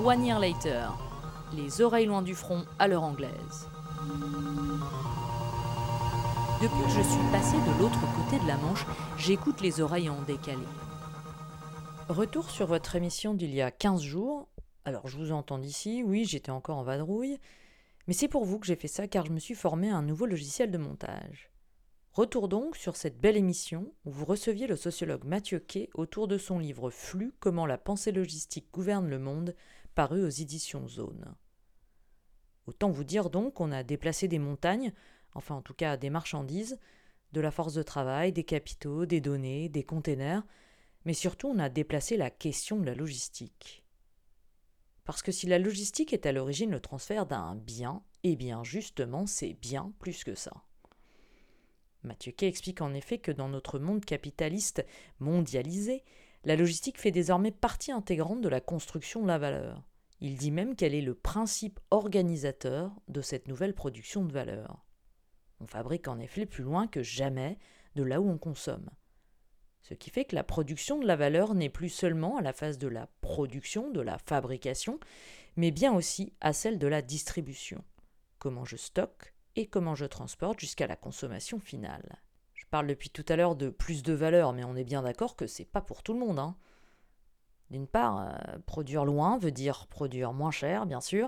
1 Year Later. Les oreilles loin du front à l'heure anglaise. Depuis que je suis passée de l'autre côté de la Manche, j'écoute les oreilles en décalé. Retour sur votre émission d'il y a 15 jours. Alors je vous entends d'ici, oui, j'étais encore en vadrouille. Mais c'est pour vous que j'ai fait ça car je me suis formé à un nouveau logiciel de montage. Retour donc sur cette belle émission où vous receviez le sociologue Mathieu Quay autour de son livre Flux, comment la pensée logistique gouverne le monde, paru aux éditions Zone. Autant vous dire donc qu'on a déplacé des montagnes, enfin en tout cas des marchandises, de la force de travail, des capitaux, des données, des containers, mais surtout on a déplacé la question de la logistique. Parce que si la logistique est à l'origine le transfert d'un bien, eh bien justement c'est bien plus que ça. Mathieu Quay explique en effet que dans notre monde capitaliste mondialisé, la logistique fait désormais partie intégrante de la construction de la valeur. Il dit même qu'elle est le principe organisateur de cette nouvelle production de valeur. On fabrique en effet plus loin que jamais de là où on consomme. Ce qui fait que la production de la valeur n'est plus seulement à la phase de la production, de la fabrication, mais bien aussi à celle de la distribution. Comment je stocke et comment je transporte jusqu'à la consommation finale. Je parle depuis tout à l'heure de plus de valeur, mais on est bien d'accord que c'est pas pour tout le monde, hein. D'une part, produire loin veut dire produire moins cher, bien sûr,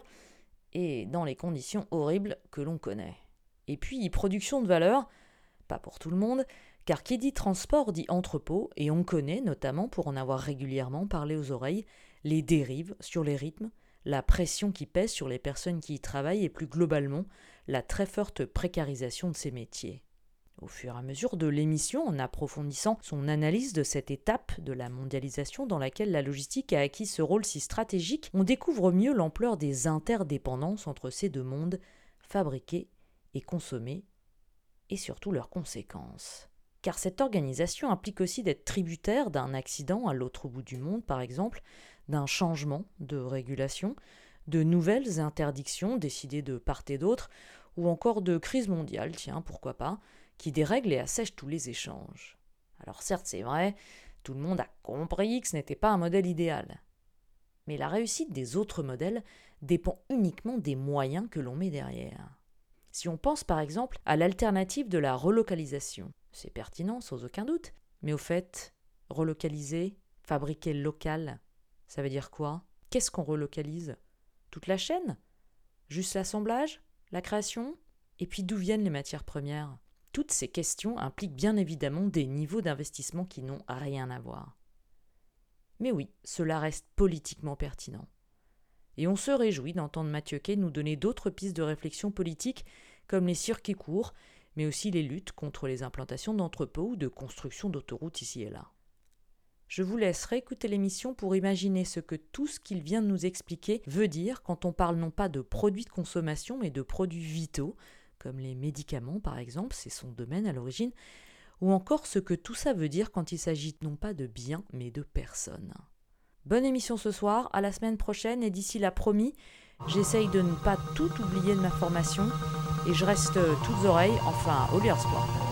et dans les conditions horribles que l'on connaît. Et puis, production de valeur, pas pour tout le monde, car qui dit transport dit entrepôt, et on connaît, notamment pour en avoir régulièrement parlé aux oreilles, les dérives sur les rythmes, la pression qui pèse sur les personnes qui y travaillent et plus globalement, la très forte précarisation de ces métiers. Au fur et à mesure de l'émission, en approfondissant son analyse de cette étape de la mondialisation dans laquelle la logistique a acquis ce rôle si stratégique, on découvre mieux l'ampleur des interdépendances entre ces deux mondes, fabriqués et consommés, et surtout leurs conséquences. Car cette organisation implique aussi d'être tributaire d'un accident à l'autre bout du monde, par exemple, d'un changement de régulation, de nouvelles interdictions décidées de part et d'autre, ou encore de crise mondiale, tiens, pourquoi pas, qui dérègle et assèche tous les échanges. Alors certes, c'est vrai, tout le monde a compris que ce n'était pas un modèle idéal. Mais la réussite des autres modèles dépend uniquement des moyens que l'on met derrière. Si on pense par exemple à l'alternative de la relocalisation, c'est pertinent sans aucun doute, mais au fait, relocaliser, fabriquer local, ça veut dire quoi ? Qu'est-ce qu'on relocalise ? Toute la chaîne ? Juste l'assemblage ? La création ? Et puis d'où viennent les matières premières ? Toutes ces questions impliquent bien évidemment des niveaux d'investissement qui n'ont rien à voir. Mais oui, cela reste politiquement pertinent. Et on se réjouit d'entendre Mathieu Quay nous donner d'autres pistes de réflexion politique, comme les circuits courts, mais aussi les luttes contre les implantations d'entrepôts ou de construction d'autoroutes ici et là. Je vous laisserai écouter l'émission pour imaginer ce que tout ce qu'il vient de nous expliquer veut dire quand on parle non pas de produits de consommation, mais de produits vitaux, comme les médicaments par exemple, c'est son domaine à l'origine, ou encore ce que tout ça veut dire quand il s'agit non pas de biens, mais de personnes. Bonne émission ce soir, à la semaine prochaine, et d'ici là promis, j'essaye de ne pas tout oublier de ma formation, et je reste toutes oreilles, enfin au lieu de sport.